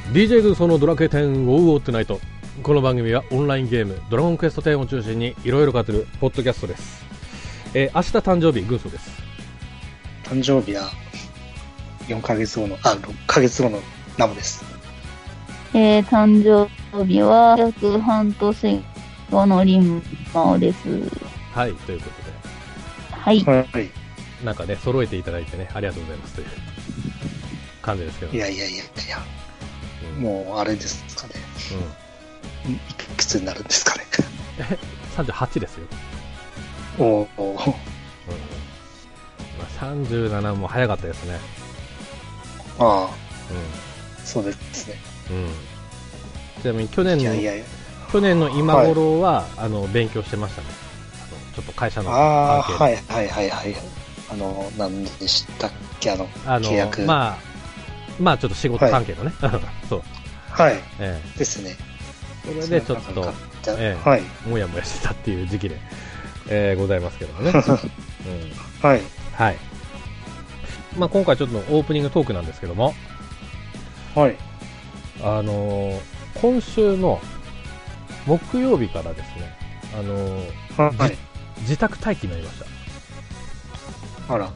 DJ 軍曹のドラクエ10ウォウウォートゥナイト。この番組はオンラインゲームドラゴンクエスト10を中心にいろいろ語るポッドキャストです。明日誕生日軍曹です。 誕生日は4ヶ月後の6ヶ月後のナモです。 誕生日は約半年後のリンマオです。 はい、ということで、 はい、 はい、 なんかね揃えていただいてねありがとうございますという感じですけど。 いや、もうあれですかね、いくつになるんですかね。 38ですよ。 お、 37も早かったですね。 ああ、そうですね。 ちなみに去年の今頃は、勉強してましたね。ちょっと会社の関係で。 はい。何でしたっけ、契約。 まあちょっと仕事関係のね。はい、そう。 はい。ですね。 それでちょっと、もやもやしてたっていう時期で、ございますけどもね。 はい。 はい。まあ今回ちょっとオープニングトークなんですけども。 はい。 今週の木曜日からですね、自宅待機になりました。 あら。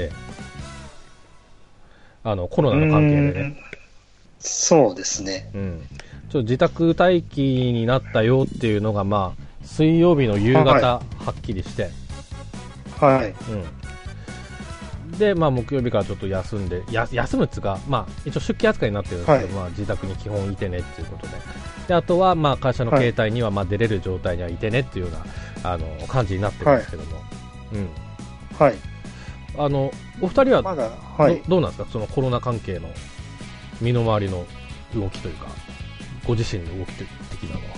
コロナの関係でね。 そうですね。 ちょっと自宅待機になったよっていうのが、まあ、水曜日の夕方、はっきりして。 はい。 で、まあ、木曜日からちょっと休んで、休むっつうか、まあ、一応出勤扱いになってるんですけど、まあ、自宅に基本いてねっていうことで。で、あとは、まあ、会社の携帯には、まあ、出れる状態にはいてねっていうような、感じになってるんですけども。 はい。 お二人は、 まだ、 どうなんですか、そのコロナ関係の身の回りの動きというか、ご自身の動き的なの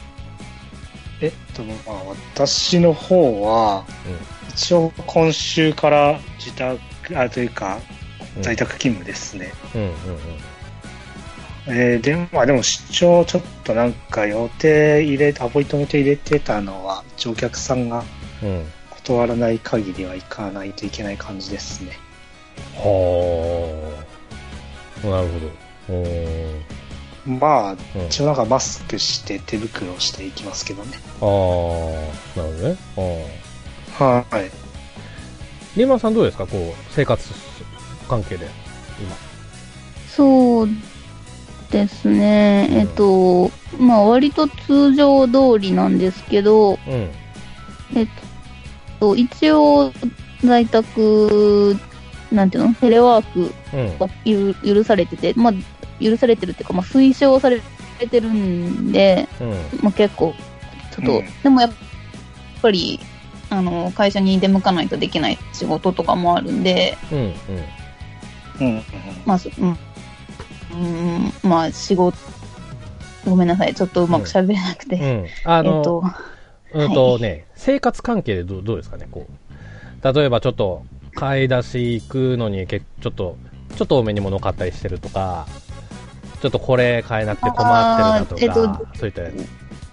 は。 まあ、私の方は、一応今週から自宅、というか、在宅勤務ですね。でも出張ちょっとなんかアポイントメント入れてたのは、お客さんが断らない限りは行かないといけない感じですね。 はあ、なるほど。 まあ、一応なんかマスクして手袋をしていきますけどね。 ああ、なるほどね。 はい。 リーマンさんどうですか、こう生活関係で今。 そうですね。まあ割と通常通りなんですけど、一応在宅なんていうの、テレワークが許されてて、まあ許されてるっていうか、まあ推奨されてるんで、まあ結構ちょっと、でもやっぱり会社に出向かないとできない仕事とかもあるんで、まあ仕事、ごめんなさい、ちょっとうまく喋れなくて、 生活関係でどうですかね、こう例えばちょっと買い出し行くのにちょっと多めに物買ったりしてるとか、ちょっとこれ買えなくて困ってるだとか、そういったやつ。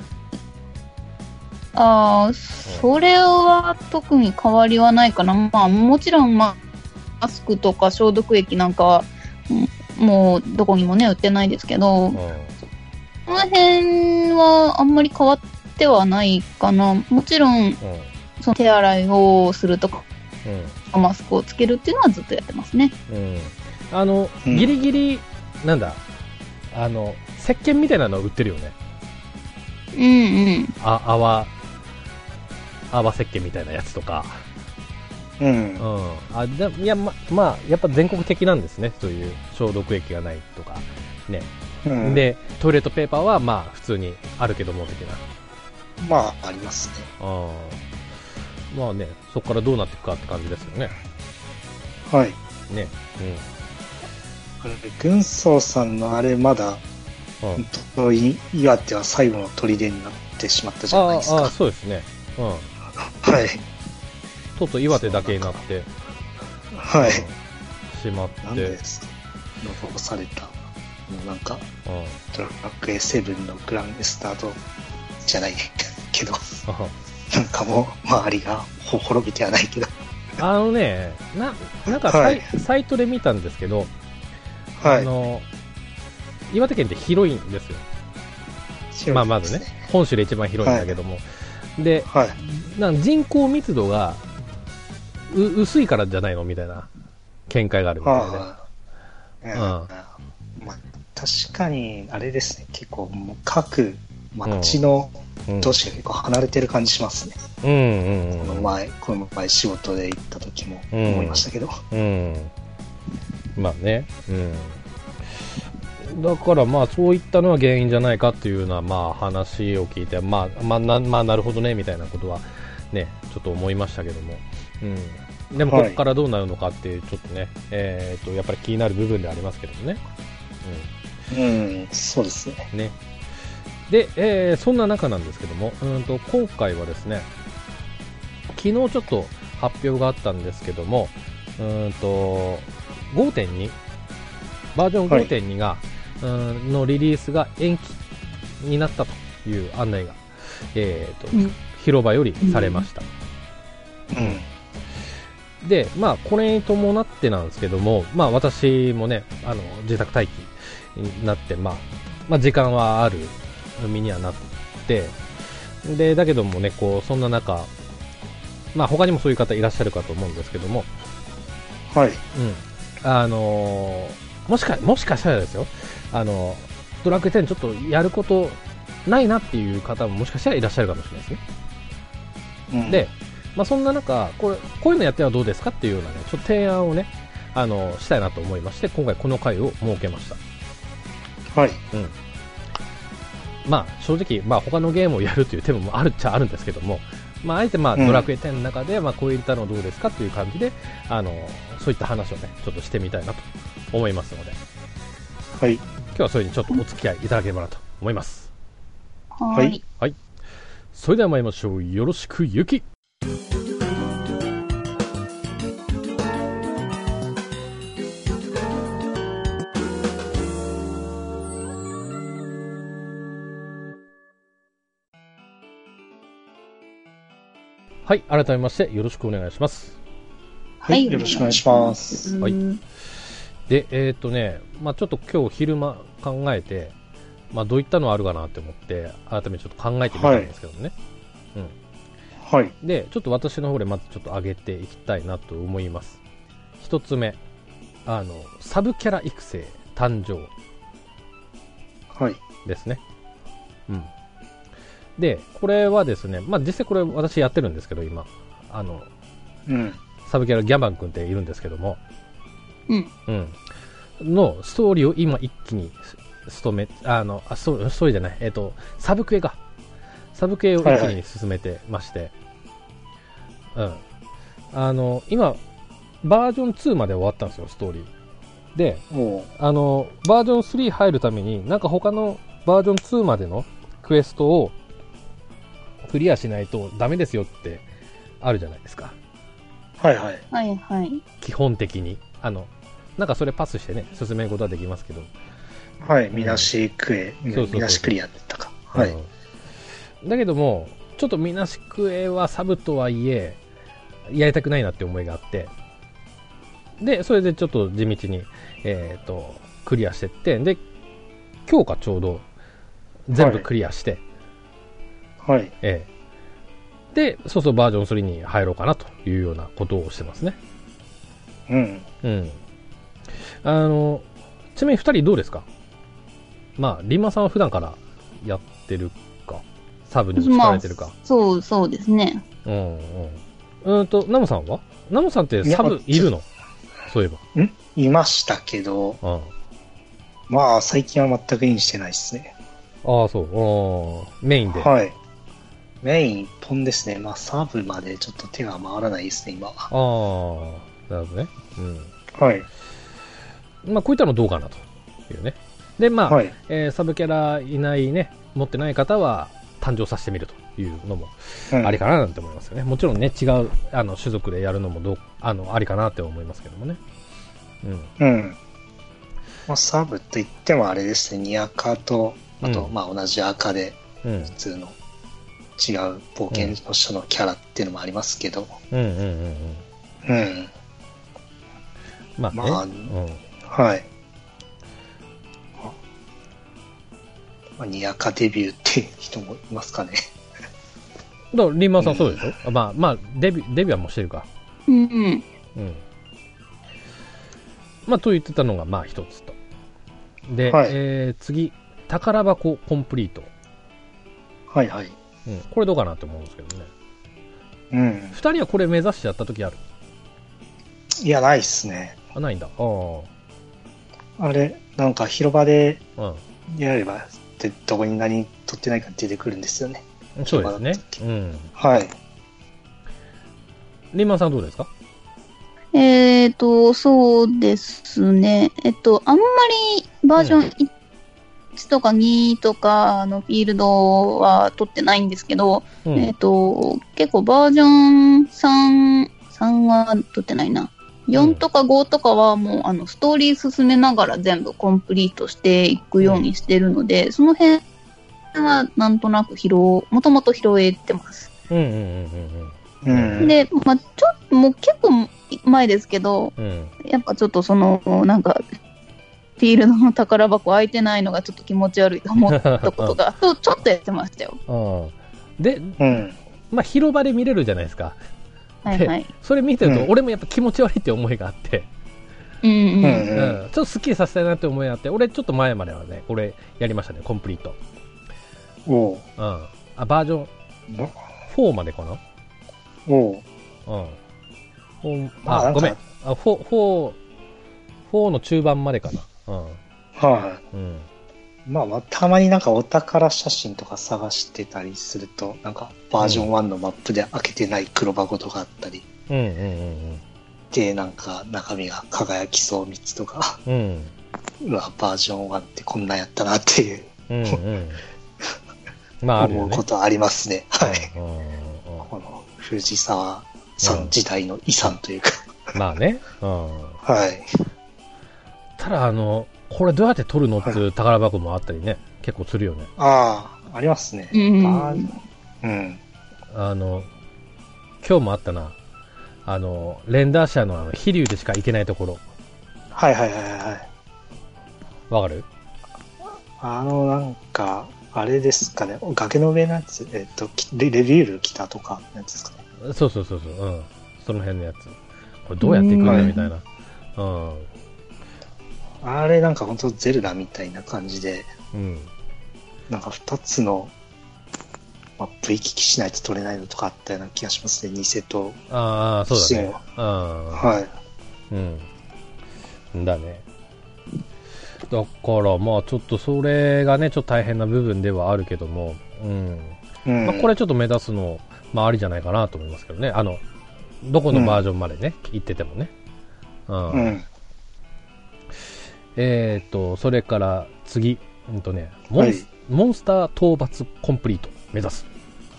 それは特に変わりはないかな。まあもちろんマスクとか消毒液なんかはもうどこにもね売ってないですけど、この辺はあんまり変わってはないかな。もちろん、その手洗いをするとか、マスクをつけるっていうのはずっとやってますね。 ギリギリなんだ、石鹸みたいなの売ってるよね。泡石鹸みたいなやつとか。いや、まあやっぱ全国的なんですね、そういう消毒液がないとかね。でトイレットペーパーはまあ普通にあるけども的な。 まあありますね。 まあね、そこからどうなっていくかって感じですよね。 はい。 ね。 軍曹さんのあれまだ、岩手は最後の砦になってしまったじゃないですか。 そうですね。 はい。 とうとう岩手だけになって、しまって。 なんで残された、もうなんか、ドラクエ7のグランスタートじゃないけど、なんかもう周りが滅びてはないけど。なんかサイトで見たんですけど、 岩手県って広いんですよ。まあまずね、本州で一番広いんだけども、で、なんか人口密度が薄いからじゃないのみたいな見解があるみたいで、 まあ、確かにあれですね、結構もう各町の都市が結構離れてる感じしますね。この前仕事で行った時も思いましたけど。 まあね、だからまあそういったのは原因じゃないかっていうようなまあ話を聞いて、まあなるほどねみたいなことはねちょっと思いましたけども、でもここからどうなるのかっていうちょっとね、やっぱり気になる部分でありますけどもね。 そうですね。 で、そんな中なんですけども、今回はですね、昨日ちょっと発表があったんですけども、5.2 バージョン 5.2 が、のリリースが延期になったという案内が、広場よりされました。で、まあこれに伴ってなんですけども、まあ私もね、自宅待機になって、まあ時間はある身にはなって、でだけどもね、こうそんな中、まあ他にもそういう方いらっしゃるかと思うんですけども、もしかしたらですよ、ドラクエ10ちょっとやることないなっていう方ももしかしたらいらっしゃるかもしれないですね。で、まあそんな中、こういうのやってはどうですかっていうようなね、ちょっと提案をね、したいなと思いまして、今回この回を設けました。まあ正直、まあ他のゲームをやるという手もあるっちゃあるんですけども、まああえてまあドラクエ10の中で、まあこういったのどうですかという感じで、そういった話をね、ちょっとしてみたいなと思いますので、今日はそれにちょっとお付き合いいただければなと思います。それでは参りましょう。よろしくゆき。はい、改めましてよろしくお願いします。 よろしくお願いします。 で、まあちょっと今日昼間考えて、まあどういったのあるかなって思って、改めてちょっと考えてみたんですけどね。で、ちょっと私の方でまずちょっと上げていきたいなと思います。一つ目、サブキャラ育成誕生。ですね。で、これはですね、まあ実際これ私やってるんですけど、今。サブキャラギャバン君っているんですけども、のストーリーを今一気にストーリーじゃない、サブクエを一気に進めてまして、今、バージョン2まで終わったんですよ、ストーリー。で、バージョン3入るために、なんか他のバージョン2までのクエストをクリアしないとダメですよってあるじゃないですか。基本的に。なんかそれパスしてね、進めることはできますけど。 みなしクエ、みなしクリアだったか。 だけども、ちょっとみなしクエはサブとはいえ、やりたくないなって思いがあって、で、それでちょっと地道に、クリアしてって、で、今日かちょうど、全部クリアして、で、そうそうバージョン3に入ろうかなというようなことをしてますね。ちなみに2人どうですか？まあ、リンマさんは普段からやってるか、サブに使われてるか。 そうですね。 ナムさんは？ナムさんってサブいるの？そういえば。 いましたけど、まあ、最近は全くインしてないですね。 そう。メインで。 メイン一本ですね。まあ、サブまでちょっと手が回らないですね、今は。 なるほどね。まあ、こういったのどうかなというね。で、まあ、サブキャラいないね、持ってない方は誕生させてみるというのもありかななんて思いますよね。もちろんね、違う種族でやるのもありかなって思いますけどもね。 まあ、サブと言ってもあれですね、2赤と、あと、まあ同じ赤で、普通の違う冒険の書のキャラっていうのもありますけど。 まあね。 にわかデビューって人もいますかね。 だからリーマンさんそうでしょ、まあデビューはもうしてるか。まあと言ってたのがまあ一つと。で、はい、次、宝箱コンプリート。 はいはい。 これどうかなと思うんですけどね。二人はこれ目指してやった時ある？ いや、ないっすね。 ないんだ。 あれ、なんか広場でやれば、どこに何取ってないか出てくるんですよね。 そうですね。 はい。 リーマンさんどうですか？ そうですね。あんまりバージョン1とか2とかのフィールドは取ってないんですけど、結構バージョン3は取ってないな。4とか5とかはもうストーリー進めながら全部コンプリートしていくようにしてるので、その辺はなんとなくもともと拾えてます。で、まあ、ちょっともう結構前ですけど、やっぱちょっとなんか、フィールドの宝箱開いてないのがちょっと気持ち悪いと思ったことが、ちょっとやってましたよ。 で、まあ広場で見れるじゃないですか。はいはい。それ見てると、俺もやっぱ気持ち悪いって思いがあって、ちょっとスッキリさせたいなって思いがあって、俺ちょっと前まではね、これやりましたね、コンプリート。バージョン4までかな。ごめん。4の中盤までかな。 まあたまになんかお宝写真とか探してたりすると、なんかバージョン1のマップで開けてない黒箱とかあったり。で、なんか中身が輝きそう3つとか。うわ、バージョン1ってこんなんやったなっていう。まああるよね。思うことありますね。はい。この藤沢さん時代の遺産というか。 まあね。 はい。 ただこれどうやって取るのっていう宝箱もあったりね、結構するよね。 ありますね。 今日もあったな。レンダー社の飛竜でしか行けないところ。わかる？ なんか、あれですかね、崖の上のやつ、レビュール来たとかのやつですかね。 そう。その辺のやつ。これどうやって行くんだみたいな。 あれなんか本当ゼルダみたいな感じで、なんか2つのマップ行き来しないと取れないのとかあったような気がしますね、偽と。 そうだね。だね。だからまあちょっとそれがねちょっと大変な部分ではあるけども、まあ、これちょっと目指すのまあありじゃないかなと思いますけどね。どこのバージョンまでね、行っててもね。それから次、モンスター討伐コンプリート目指す。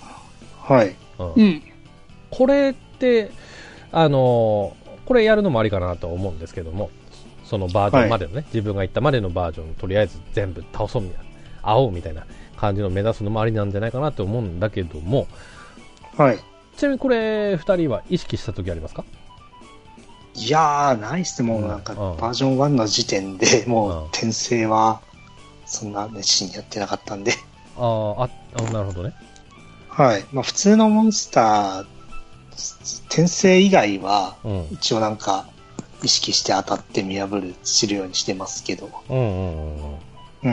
これってこれやるのもありかなと思うんですけども、そのバージョンまでのね、自分が行ったまでのバージョンとりあえず全部倒そうみたいな、青みたいな感じの目指すのもありなんじゃないかなと思うんだけども、ちなみにこれ2人は意識した時ありますか？ いやー、ないっすね。もうなんか、バージョン1の時点でもう転生はそんな熱心にやってなかったんで。 なるほどね。 まあ普通のモンスター、転生以外は、一応なんか、意識して当たって見破る、するようにしてますけど。 リ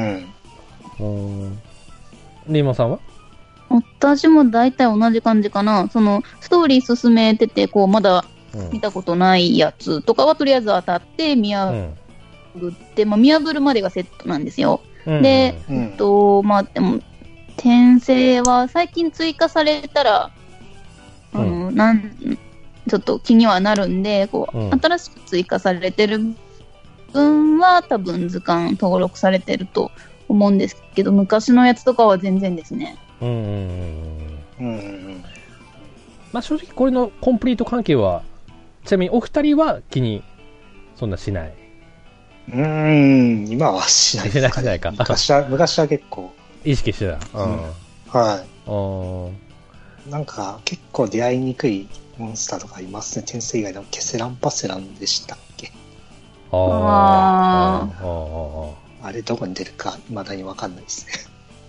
ーマンさんは？ 私も大体同じ感じかな。ストーリー進めてて、まだ、見たことないやつとかはとりあえず当たって見破って、まあ、見破るまでがセットなんですよ。で、まあでも転生は最近追加されたら、ちょっと気にはなるんで、新しく追加されてる分は多分図鑑登録されてると思うんですけど、昔のやつとかは全然ですね。 まあ正直これのコンプリート関係は、ちなみにお二人は気にそんなしない？ 今はしないですかね。昔は結構意識してた。 なんか結構出会いにくいモンスターとかいますね。転生以外のケセランパセランでしたっけ？ あれどこに出るか未だに分かんないですね。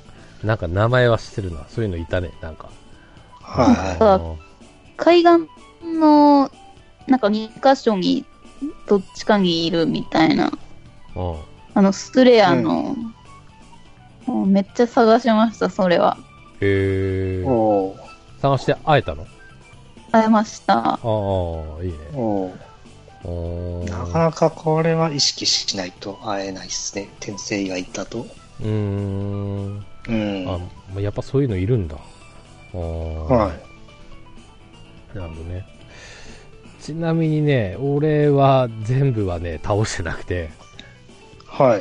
なんか名前は知ってるな。そういうのいたね、なんか。 は海岸の、なんか2箇所にどっちかにいるみたいな。ストレアの、もうめっちゃ探しました、それは。 へい。お探して会えたの？ 会えました。 ああ、いいね。 なかなかこれは意識しないと会えないですね。転生がいたと。 あ、やっぱそういうのいるんだ。 はい。 なるほどね。ちなみにね、俺は全部はね、倒してなくて。 はい。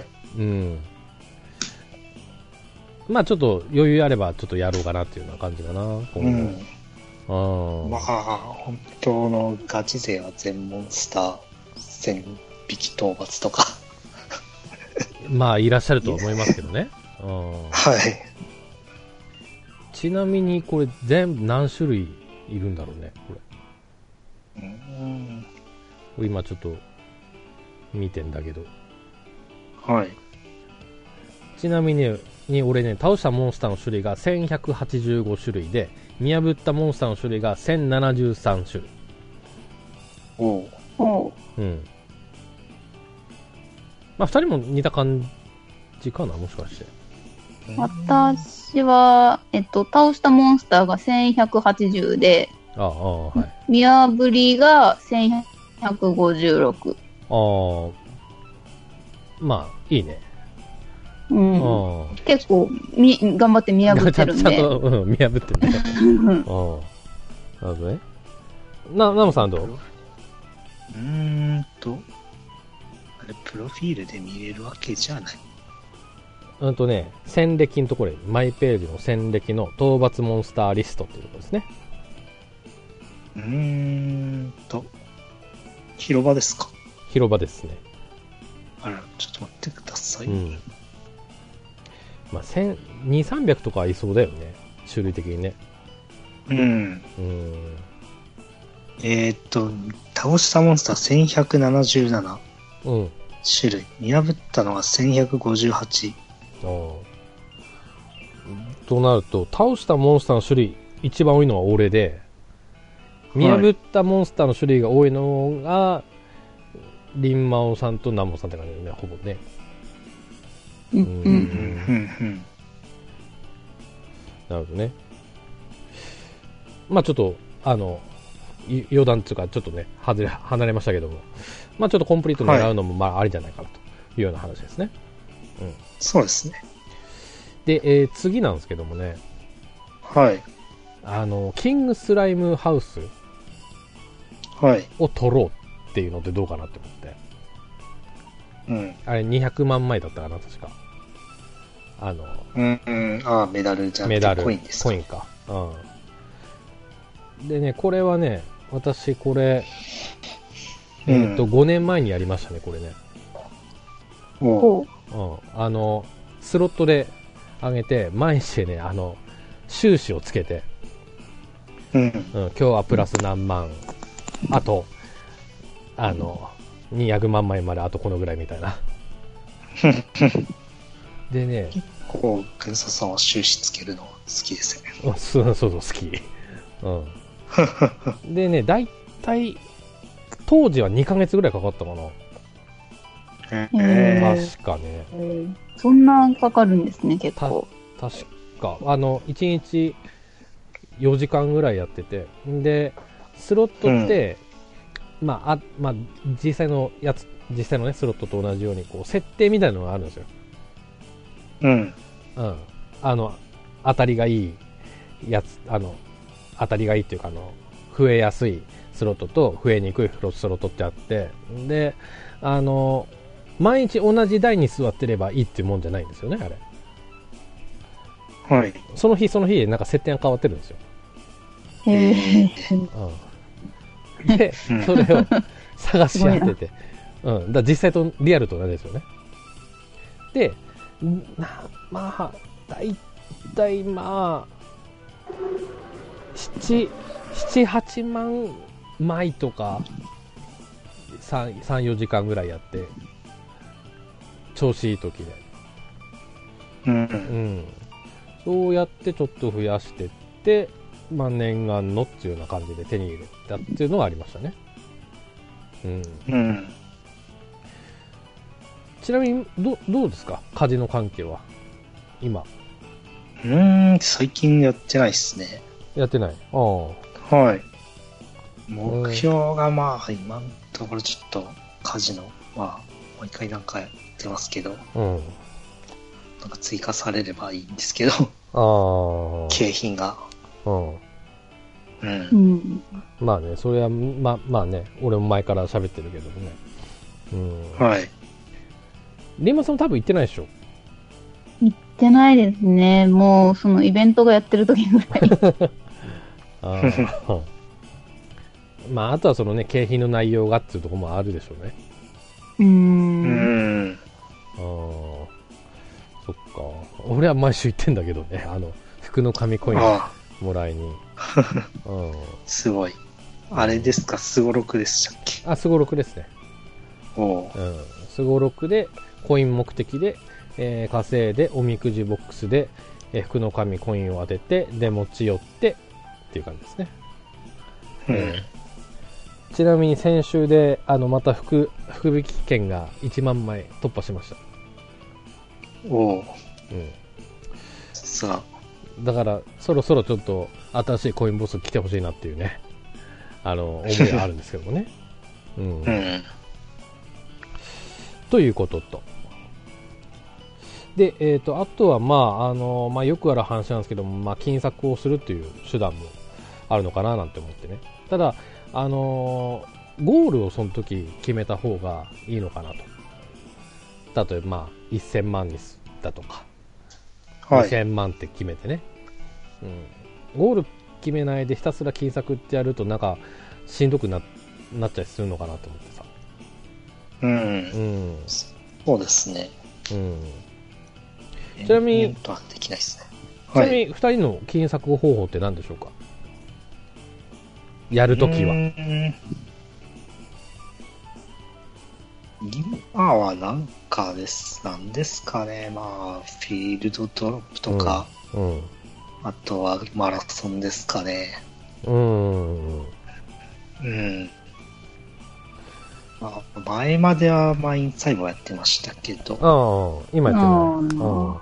まあちょっと余裕あればちょっとやろうかなっていうような感じかな、今後。 まあ、本当のガチ勢は全モンスター1000匹討伐とか。 まあいらっしゃるとは思いますけどね。 はい。 ちなみにこれ全部何種類いるんだろうね、これ。今ちょっと見てんだけど。 はい。 ちなみに俺ね、倒したモンスターの種類が1185種類で、見破ったモンスターの種類が1073種類。まあ2人も似た感じかな、もしかして。 私は、倒したモンスターが1180で、見破りが1156。 まあ、いいね。 結構頑張って見破ってるんで。 ちゃんと、見破ってるね。なるほどね。ナムさんどう？ あれ、プロフィールで見れるわけじゃない。 戦歴のところに、マイページの戦歴の討伐モンスターリストっていうところですね。 広場ですか？ 広場ですね。 あら、ちょっと待ってください。 まあ、200、300とかはいそうだよね。種類的にね。 倒したモンスター1177。種類。見破ったのが1158。 となると、倒したモンスターの種類、一番多いのは俺で、見破ったモンスターの種類が多いのが、リンマオさんとナモさんって感じだよね、ほぼね。なるほどね。まあちょっと、余談っていうか、ちょっとね、離れましたけども、まあちょっとコンプリート狙うのも、まあありじゃないかなというような話ですね。 そうですね。 で、次なんですけどもね。 はい。 キングスライムハウスを取ろうっていうのってどうかなって思って。あれ200万枚だったかな、確か。 メダルじゃなくてコインですか。 コインか。でね、これはね、私これ、5年前にやりましたね、これね。スロットで上げて、毎日ね、収支をつけて、今日はプラス何万、あと、200万枚まであとこのぐらいみたいな。でね、 グンサさんは収支つけるの好きですよね。 そう好き。でね、だいたい当時は2ヶ月ぐらいかかったかな。確かね。 そんなかかるんですね、結構。 確か。1日4時間ぐらいやってて、で、スロットって、実際のね、スロットと同じように、設定みたいなのがあるんですよ。当たりがいいやつ、当たりがいいっていうか、増えやすいスロットと増えにくいスロットってあって、で、毎日同じ台に座ってればいいっていうもんじゃないんですよね、あれ。その日その日でなんか設定が変わってるんですよ。で、それを探し当てて、だ実際とリアルと同じですよね。で、だいたい7、8万枚とか3、4時間ぐらいやって、調子いい時で。 そうやってちょっと増やしてって、まあ、念願のっていうような感じで手に入れたっていうのがありましたね。 うん。 ちなみにどうですか、カジノ関係は今。 最近やってないっすね。 やってない。 はい。目標がまあ今のところちょっとカジノ、まあ毎回なんかやってますけど、なんか追加されればいいんですけど、景品が。 まあね、それはまあね、俺も前から喋ってるけどもね。 はい。 リンマさんも多分行ってないでしょ。 行ってないですね。もうそのイベントがやってる時ぐらい。 まああとはそのね、景品の内容がっていうところもあるでしょうね。そっか。俺は毎週行ってんだけどね、服の紙コインもらいに。 すごい。あれですか、スゴロクでしたっけ？ スゴロクですね。スゴロクでコイン目的で、稼いでおみくじボックスで、服の紙コインを当ててで持ち寄ってっていう感じですね。ちなみに先週でまた福引券が1万枚突破しました。 さあ。 だからそろそろちょっと新しいコインボス来てほしいなっていうね、思いがあるんですけどもね。ということと。で、あとはまあよくある話なんですけども、まあ金策をするという手段もあるのかななんて思ってね。ただゴールをその時決めた方がいいのかなと。例えばまあ1000万にだとか、2000万って決めてね、ゴール決めないでひたすら金策ってやるとなんかしんどくなっちゃいするのかなと思ってさ。 そうですね。 ちなみに、 できないですね。 ちなみに2人の金策方法って何でしょうか？やるときは。 今はなんですかね。まあ、フィールドドロップとか、あとはマラソンですかね。まあ、前まではマインサイバーやってましたけど、 今やってない。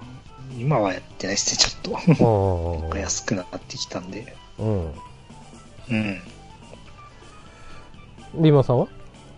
今はやってないですね、ちょっと。なんか安くなってきたんで。 リーマンさんは？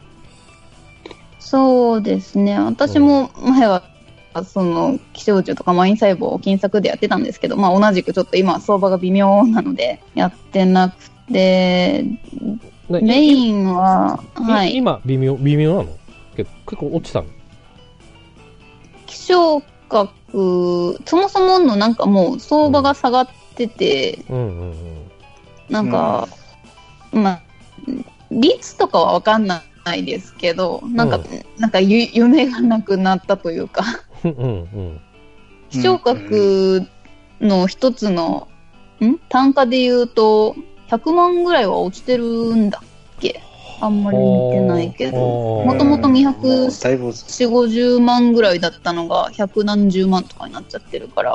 そうですね。私も前は、気象庁とかマイン細胞を金策でやってたんですけど、まあ同じくちょっと今相場が微妙なのでやってなくて、メインは、 今微妙なの？結構落ちたの？ 気象学、そもそものなんかもう相場が下がってて、なんか、まあ、率とかはわかんないですけど、なんか夢がなくなったというか、気象学の一つの単価で言うと100万ぐらいは落ちてるんだっけ？あんまり見てないけど、もともと240、50万ぐらいだったのが100何十万とかになっちゃってるから。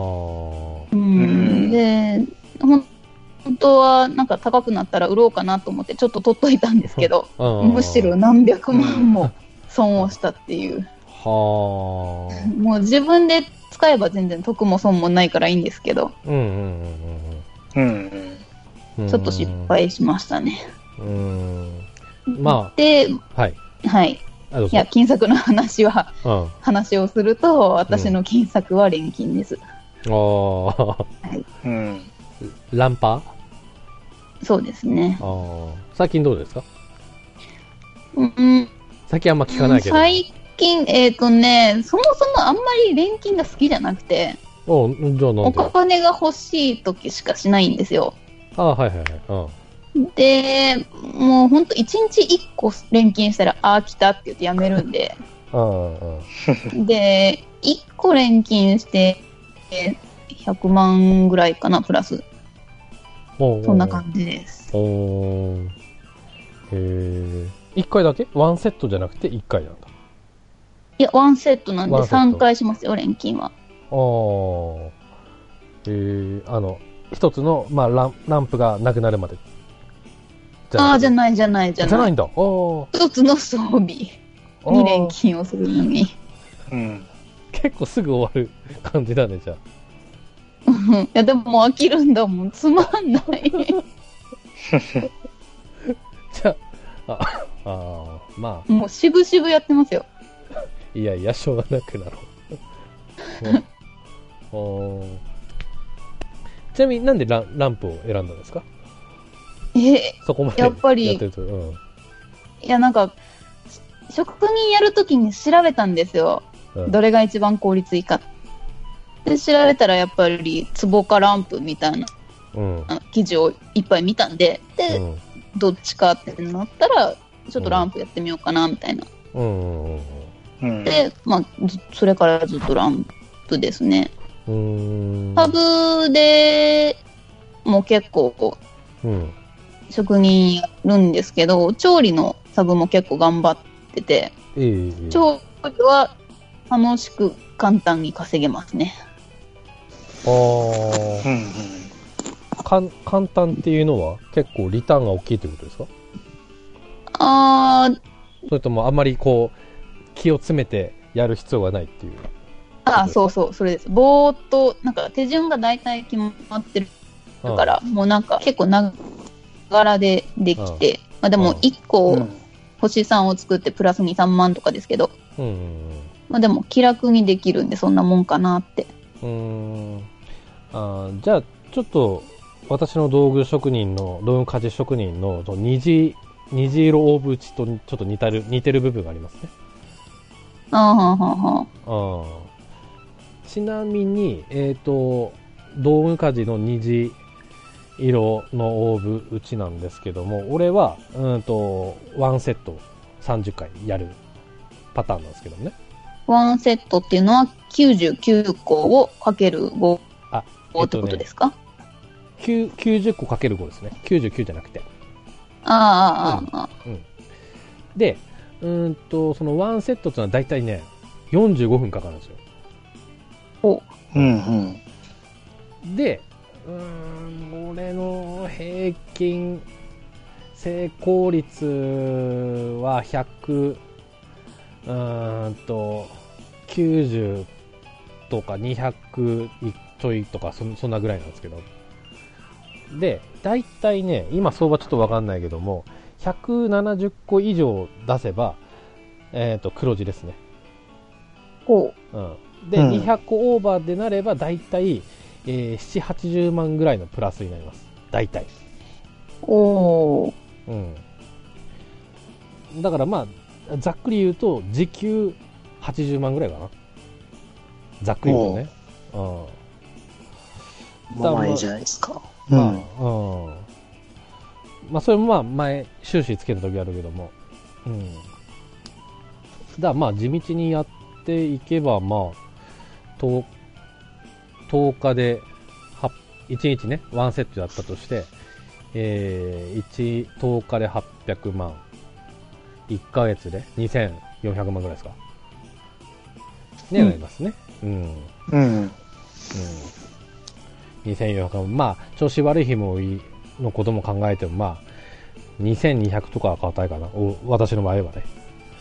で、本当はなんか高くなったら売ろうかなと思ってちょっと取っといたんですけど、むしろ何百万も損をしたっていう。もう自分で使えば全然得も損もないからいいんですけど、ちょっと失敗しましたね。 まあ、 で、 はい。 いや、金策の話をすると、私の金策は錬金です。 ランパー？ そうですね。 最近どうですか？最近あんま聞かないけど。 最近、そもそもあんまり錬金が好きじゃなくて、 じゃあなんで？ お金が欲しい時しかしないんですよ。で、もうほんと1日1個錬金したら、来たって言ってやめるんで。で、1個錬金して、100万ぐらいかな、プラス。そんな感じです。 1回だけ？ワンセットじゃなくて1回なんだ。 いや、ワンセットなんで3回しますよ、錬金は。 一つの、まあ、ランプがなくなるまで。 じゃない。じゃないんだ。一つの装備。2連勤をするのに。 うん。 結構すぐ終わる感じだね、じゃあ。いや、でももう飽きるんだもん。つまんない。 じゃあ、まあ。 もう渋々やってますよ。 いやいや、しょうがなくなろう。ちなみになんでランプを選んだんですか？そこまでやっぱり、いや、なんか、職人やるときに調べたんですよ。どれが一番効率いいか。で、調べたらやっぱり、壺かランプみたいな、記事をいっぱい見たんで、で、どっちかってなったら、ちょっとランプやってみようかな、みたいな。で、まあ、それからずっとランプですね。サブでも結構、職人やるんですけど、調理のサブも結構頑張ってて、調理は楽しく簡単に稼げますね。 簡単っていうのは結構リターンが大きいってことですか？それともあんまりこう気を詰めてやる必要がないっていう。 そう、それです。ぼーっと、なんか手順が大体決まってるから、もうなんか結構ながらでできて、まあでも1個星3を作ってプラス2、3万とかですけど、まあでも気楽にできるんでそんなもんかなって。 じゃあちょっと私の道具家事職人の虹色大打ちとちょっと似てる部分がありますね。ちなみに、道具家事の虹色の大打ちなんですけども、俺は、1セット30回やるパターンなんですけどもね。 1セットっていうのは99個をかける5ってことですか ？90個かける5ですね。99じゃなくて。で、その1セットっていうのはだいたいね、45分かかるんですよ。で、俺の平均成功率は90とか200ちょいとかそんなぐらいなんですけど。で、だいたいね、今相場ちょっとわかんないけども、170個以上出せば、黒字ですね。で、200個オーバーでなれば、だいたい、7、80万ぐらいのプラスになります。だいたい。だからまあ、ざっくり言うと、時給80万ぐらいかな。ざっくり言うとね。 まあいいじゃないですか。 まあ、それもまあ、前、収支つけた時あるけども。だからまあ、地道にやっていけば、まあ、10日で、1日ね、1セットやったとして、10日で800万。1ヶ月で2400万ぐらいですか。ね、なりますね。2400万。まあ、調子悪い日ものことも考えても、まあ、2200とかは硬いかな。私の場合はね。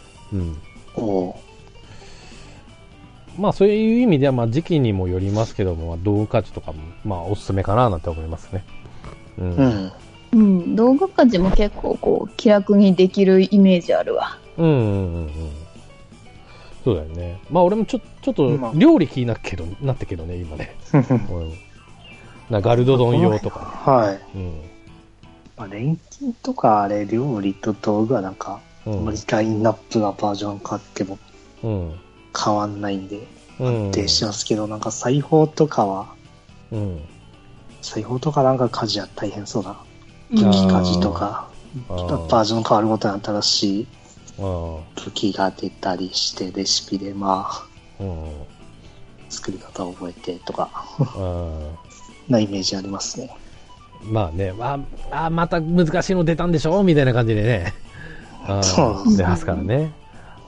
まあ、そういう意味では、まあ、時期にもよりますけども、道具家事とかも、まあ、おすすめかななんて思いますね。 道具家事も結構、こう、気楽にできるイメージあるわ。 そうだよね。まあ、俺もちょっと、料理気になってけどね、今ね。ガルド丼用とかね。 まあ、錬金とか、料理と道具はなんか、あんまりラインナップがバージョン変わっても、変わんないんで、安定しますけど、なんか裁縫とかは、裁縫とかなんか家事は大変そうな。武器家事とか、バージョン変わるごとに新しい武器が出たりして、レシピでまあ、作り方を覚えてとか、なイメージありますね。 まあね、また難しいの出たんでしょみたいな感じでね。出ますからね。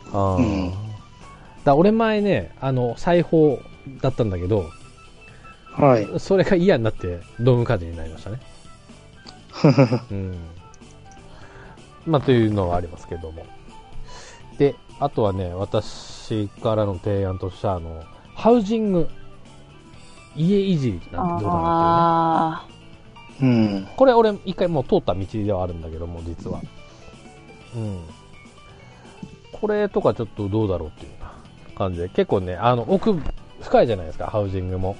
だ俺前ね、裁縫だったんだけど、 はい。 それが嫌になってドームカジになりましたね。うん。まあ、というのはありますけども。で、あとはね、私からの提案としては、ハウジング、家いじりなんてどうかなっていうね。うん。これ俺一回もう通った道ではあるんだけども、実は。うん。これとかちょっとどうだろうっていう感じで、結構ね、奥深いじゃないですか、ハウジングも。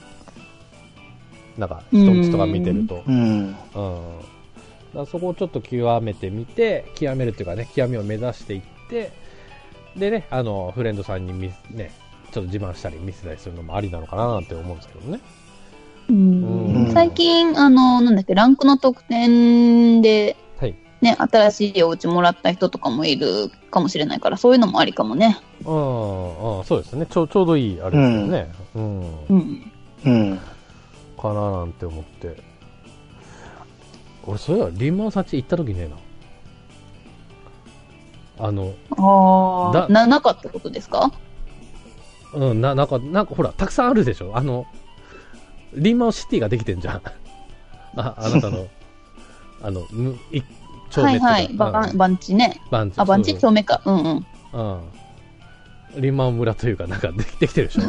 なんか、人んちとか見てると。うん。だそこをちょっと極めてみて、極めるっていうかね、極みを目指していって、でね、フレンドさんにね、ちょっと自慢したり見せたりするのもありなのかななんて思うんですけどね。 最近、なんだっけ、ランクの特典で、はい、ね、新しいお家もらった人とかもいるかもしれないから、そういうのもありかもね。 そうですね。ちょうどいい、あれですよね。かななんて思って。俺、そういえば、リンマンサチ行った時ねえな。 なかったことですか？ なんか、ほら、たくさんあるでしょ。リンマンシティができてんじゃん。あなたの、 丁目ってはいはい、番地ね。番地丁目か。 リンマン村というか、なんかできてるでしょ。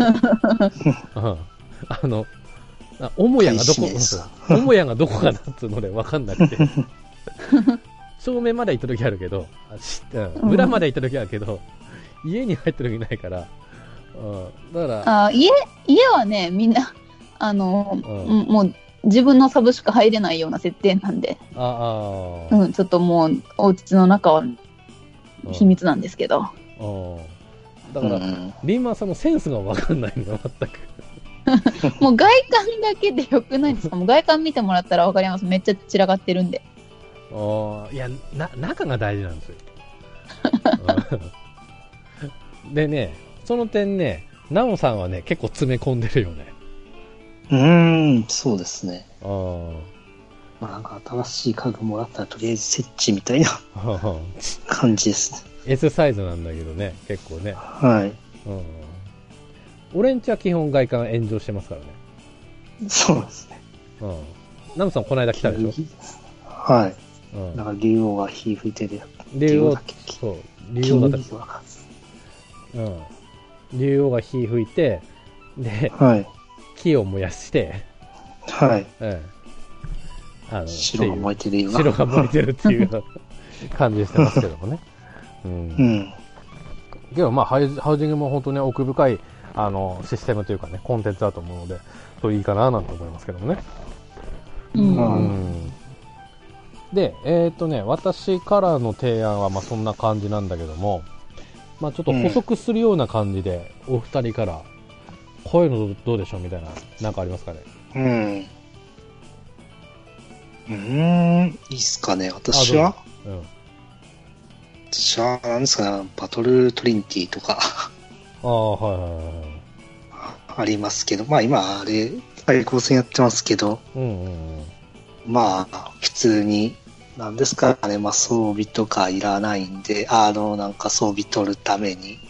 母屋がどこかなっていうので分かんなくて。正面まで行った時あるけど、村まで行った時あるけど、家に入った時ないから、だから家はね、みんな、もう自分のサブしか入れないような設定なんで、ちょっともう、お家の中は秘密なんですけど。 だから、リーマンさんのセンスが分かんないのよ、全く。 もう外観だけでよくないですか？もう外観見てもらったら分かります。めっちゃ散らかってるんで。 いや、中が大事なんですよ。でね、その点ね、ナオさんはね、結構詰め込んでるよね。そうですね。まあなんか新しい家具もらったらとりあえず設置みたいな感じですね。 S サイズなんだけどね、結構ね。 はい。 俺んちは基本外観炎上してますからね。 そうですね。 ナムさんこの間来たでしょ？ はい。だから竜王が火吹いてる。 竜王だった。竜王が火吹いて、で、木を燃やして、 はい。白が燃えてるような。 白が燃えてるっていう感じしてますけどもね。けどまあハウジングも本当に奥深いシステムというかね、コンテンツだと思うので、いいかななんて思いますけどもね。で、私からの提案はまあそんな感じなんだけども、まあちょっと補足するような感じで、お二人から、こういうのどうでしょうみたいな、なんかありますかね。 いいっすかね、私は私は、なんですかね、バトルトリニティとかありますけど、まあ今、あれ、対抗戦やってますけど、まあ、普通に、なんですかね、まあ装備とかいらないんで、なんか装備取るために、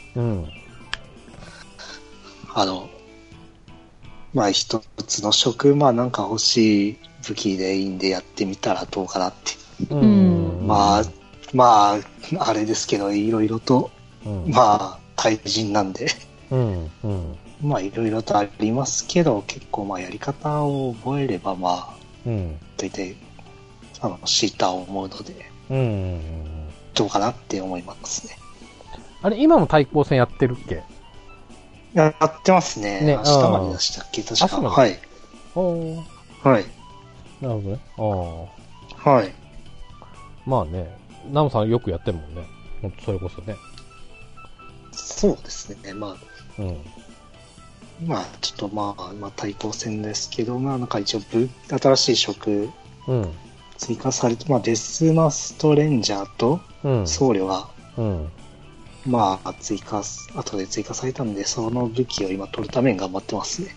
まあ一つの職、まあなんか欲しい武器でいいんでやってみたらどうかなって。まあ、あれですけど、いろいろと、まあ、対人なんで、まあ、いろいろとありますけど、結構、まあ、やり方を覚えれば、まあ、大体、シーターを思うので、どうかなって思いますね。 あれ、今も対抗戦やってるっけ？ やってますね。明日まででしたっけ？確か。はい。はい。 なるほどね。 はい。 まあね、ナムさんよくやってるもんね。ほんとそれこそね。 そうですね。まあ、まあ、ちょっとまあ、対抗戦ですけど、まあ、なんか一応新しい職、追加されて、まあ、デスマストレンジャーと僧侶が、まあ、後で追加されたんで、その武器を今取るために頑張ってますね。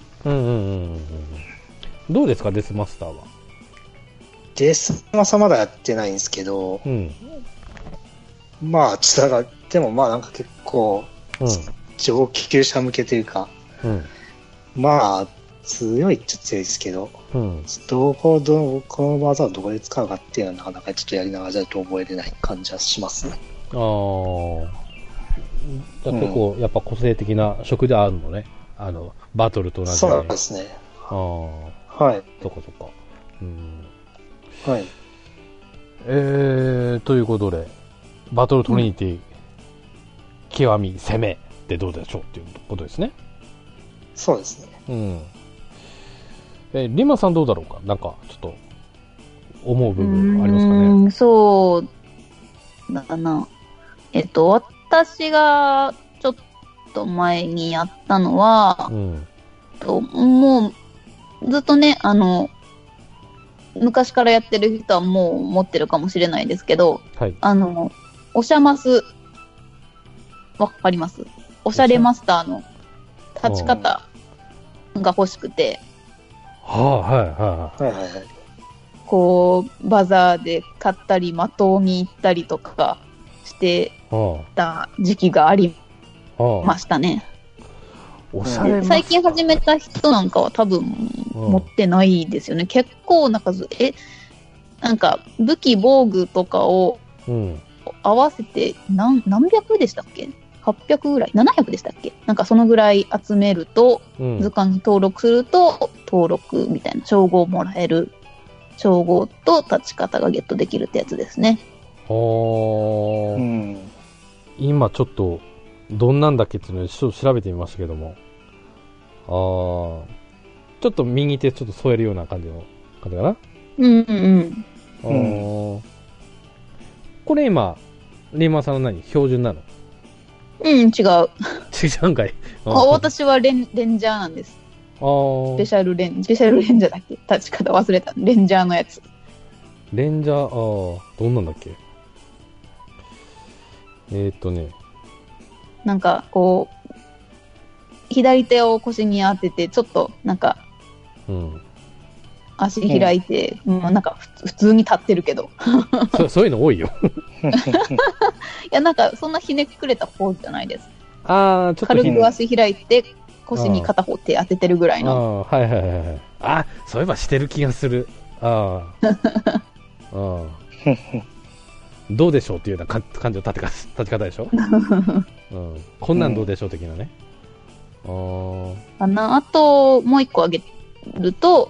どうですか、デスマスターは。 デスマスはまだやってないんですけど、まあ、でもまあなんか結構、上級者向けというか、まあ、 強いっちゃ強いですけど、 うん。 この技をどこで使うかっていうのはなかなかちょっとやりながらじゃないと覚えれない感じはしますね。 ああ。じゃあ結構、やっぱ個性的な職であるのね。バトルと同じように。 そうですね。 ああ。 はい。 そこそこ。うん。 はい。 ということで、バトルトリニティ、極み、攻めってどうでしょうっていうことですね。 そうですね。 うん。リマさんどうだろうか、なんか、ちょっと、思う部分ありますかね。 そうだな。私がちょっと前にやったのは、もう、ずっとね、昔からやってる人はもう持ってるかもしれないですけど、 はい。 おしゃマス、わかります？おしゃれマスターの立ち方が欲しくて、 はいはいはい。 こう、バザーで買ったり、的を見行ったりとかしてた時期がありましたね。 おしゃれマスター。 最近始めた人なんかは多分持ってないですよね。結構な数、なんか武器防具とかを合わせて何百でしたっけ？800ぐらい ?700 でしたっけ？なんかそのぐらい集めると、図鑑に登録すると登録みたいな称号をもらえる。称号と立ち方がゲットできるってやつですね。 今ちょっとどんなんだっけっていうのをちょっと調べてみましたけども、ちょっと右手ちょっと添えるような感じかな。これ今リーマンさんの何標準なの？ 違う。 違うんかい。 私はレンジャーなんです。スペシャルレンジャーだっけ？立ち方忘れた。レンジャーのやつ。 レンジャー、どんなんだっけ？ なんか、こう、左手を腰に当てて、ちょっと、なんか、足開いて、なんか、普通に立ってるけど。 そういうの多いよ。 いや、なんか、そんなひねくれたポーズじゃないです。 ちょっと軽く足開いて、腰に片方手当ててるぐらいの。 はいはいはい。そういえばしてる気がする。どうでしょうっていうような感じの立ち方でしょ。こんなんどうでしょう的なね。 あと、もう一個あげると、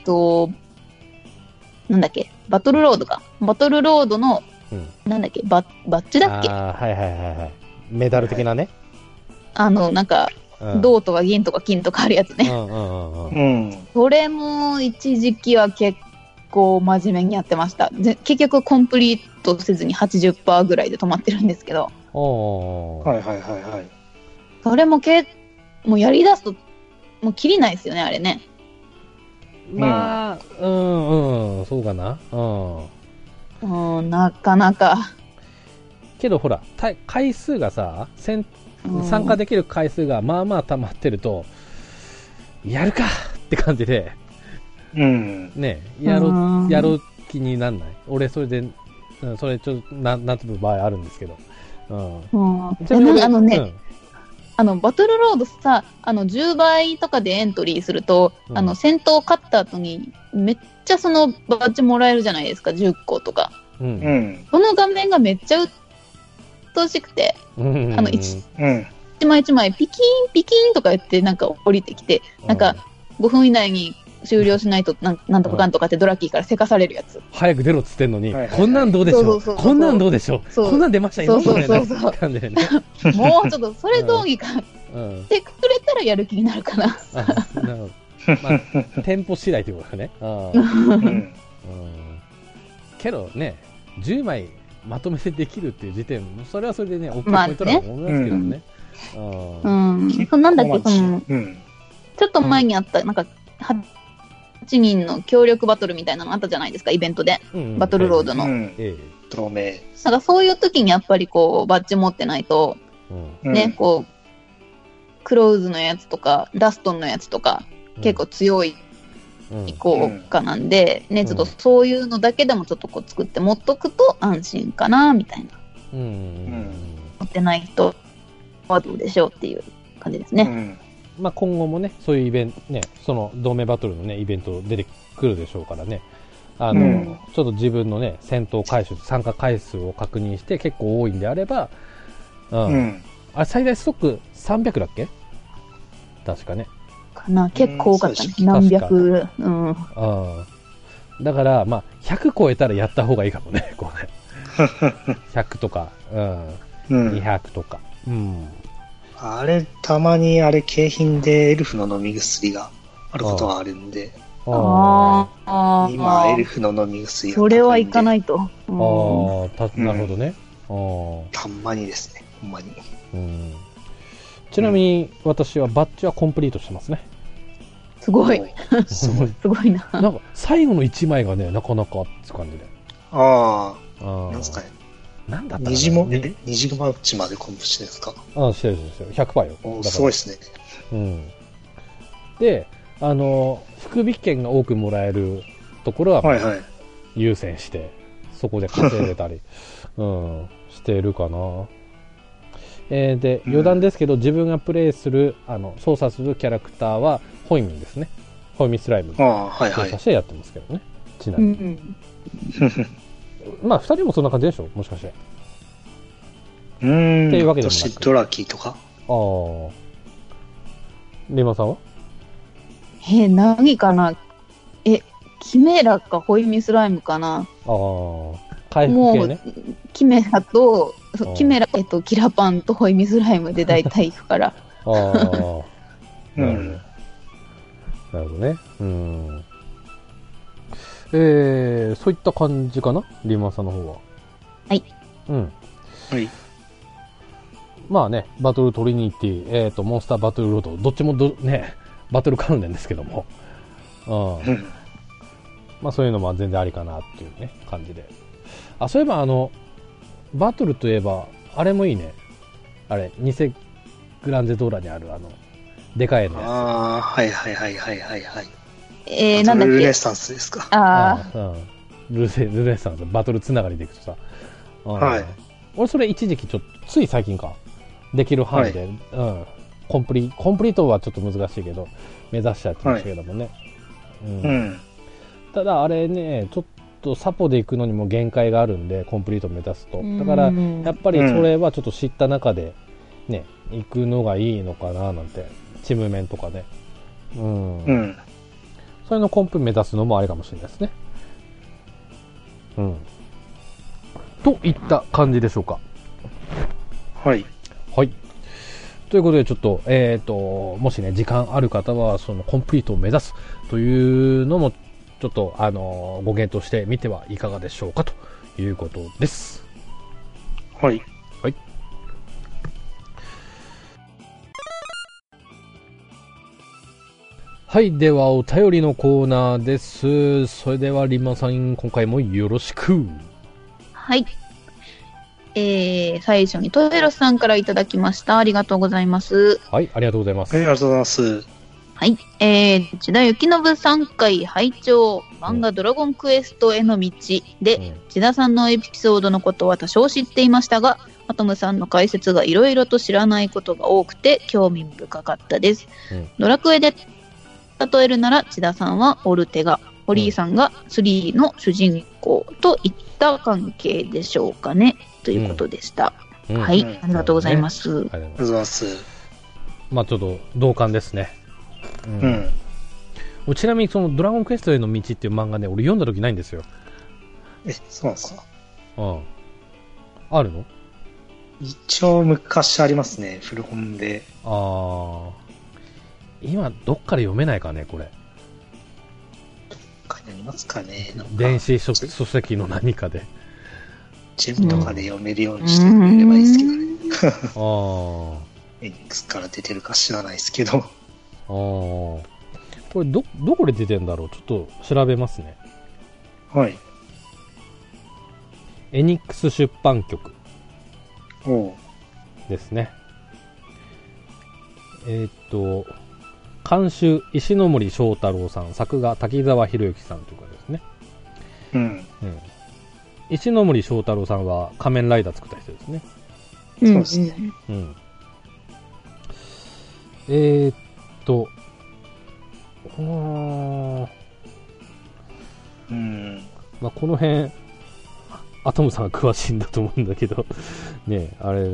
なんだっけ、バトルロードか。バトルロードの、なんだっけ、バッジだっけ？ はいはいはいはい。メダル的なね。 なんか、銅とか銀とか金とかあるやつね。それも一時期は結構真面目にやってました。結局コンプリートせずに 80% ぐらいで止まってるんですけど。 はいはいはいはい。 それももうやりだすと、もう切りないですよね、あれね。 まあ、そうかな。 なかなか。 けどほら、回数がさ、参加できる回数がまあまあ溜まってると、やるかって感じで、ね、やろう気になんない。俺、それで、それちょっと、なんていう場合あるんですけど。 バトルロードさ、10倍とかでエントリーすると、戦闘勝った後に、めっちゃそのバッジもらえるじゃないですか、10個とか。その画面がめっちゃ鬱陶しくて、一枚一枚ピキーンピキーンとか言ってなんか降りてきて、なんか5分以内に終了しないとなんとかかんとかってドラキーからせかされるやつ。 早く出ろっつってんのに、こんなんどうでしょう、こんなんどうでしょう、こんなん出ましたよ、 そうもうちょっとそれどうにかしてくれたらやる気になるかな。 テンポ次第ってことだね。けどね、10枚まとめてできるっていう時点、それはそれでね、大きいポイントだと思いますけどね。 なんだっけ、ちょっと前にあった、なんか、8人の協力バトルみたいなのあったじゃないですか、イベントで。バトルロードの。 透明。 なんかそういう時にやっぱりこう、バッジ持ってないと、ね、こう、クローズのやつとか、ラストンのやつとか、結構強い効果なんで、ね、ちょっとそういうのだけでもちょっとこう作って持っとくと安心かな、みたいな。持ってない人はどうでしょうっていう感じですね。 まあ、今後もね、そういうイベント、ね、その同盟バトルのね、イベント出てくるでしょうからね、ちょっと自分のね、戦闘回数、参加回数を確認して結構多いんであれば、あれ最大ストック300だっけ？確かね。 かな、結構多かったね。何百。 だから、まあ、100超えたらやった方がいいかもね、こうね。100とか、200とか。 あれ、たまにあれ、景品でエルフの飲み薬があることがあるんで。今、エルフの飲み薬がそれはいかないと。 なるほどね。 たんまにですね、ほんまに。 ちなみに、私はバッジはコンプリートしてますね。 すごい。すごいな。 なんか、最後の1枚がね、なかなかって感じで。 なんすかね。 なんだったかな。 虹マッチまでコンプしてるんですか？ してる。100%よ。 すごいですね。で、福引券が多くもらえるところは、優先して、そこで稼いでたり、してるかな。で、余談ですけど、自分がプレイする、操作するキャラクターは、ホイミンですね。ホイミスライム。操作してやってますけどね。ちなみに。まあ、二人もそんな感じでしょ？もしかして。っていうわけでもなく。 ドラキーとか。 リマさんは？ 何かな？キメラかホイミスライムかな？ 回復系ね。 キメラと、キラパンとホイミスライムで大体いくから。 なるほどね。そういった感じかな、リマさんの方は。 はい。 まあね、バトルトリニティ、モンスターバトルロード、どっちもね、バトル関連ですけども。まあそういうのも全然ありかなっていうね、感じで。そういえばバトルといえば、あれもいいね。あれ、偽グランゼドーラにあるでかいのやつ。 なんだっけ？ ルネサンスですか？ ルネサンス、バトルつながりでいくとさ。俺それ一時期つい最近か。できる範囲で、コンプリートはちょっと難しいけど、目指しちゃってましたけどもね。ただあれね、ちょっとサポで行くのにも限界があるんで、コンプリートを目指すと。だから、やっぱりそれはちょっと知った中で、ね、行くのがいいのかななんて、チーム面とかで。それのコンプ目指すのもありかもしれないですね。といった感じでしょうか。はい。ということで、ちょっと、もしね、時間ある方は、そのコンプリートを目指すというのも、ちょっと、ご検討してみてはいかがでしょうかということです。はい。はい。では、お便りのコーナーです。それでは、リンマさん、今回もよろしく。 はい。最初にトヘロスさんからいただきました。ありがとうございます。 はい、ありがとうございます。 ありがとうございます。 はい。千田幸信3回拝聴漫画ドラゴンクエストへの道で、千田さんのエピソードのことは多少知っていましたが、アトムさんの解説がいろいろと知らないことが多くて興味深かったです。ドラクエで例えるなら、千田さんはオルテガ、堀井さんが3の主人公といった関係でしょうかね。ということでした。はい、ありがとうございます。 ありがとうございます。 まあちょっと同感ですね。ちなみにそのドラゴンクエストへの道っていう漫画ね、俺読んだ時ないんですよ。 そうなんですか？ あるの？ 一応昔ありますね、古本で。 今どっから読めないかね、これ。 どっかにありますかね。 電子書籍の何かで。 ジェムとかで読めるようにしてくれればいいですけどね。エニックスから出てるか知らないですけど。 これどこで出てんだろう、ちょっと調べますね。 はい。 エニックス出版局ですね。監修石ノ森章太郎さん、作画滝沢博之さんということですね。石ノ森章太郎さんは仮面ライダー作った人ですね。 そうですね。 まあ、この辺、アトムさんが詳しいんだと思うんだけど、ね、あれ、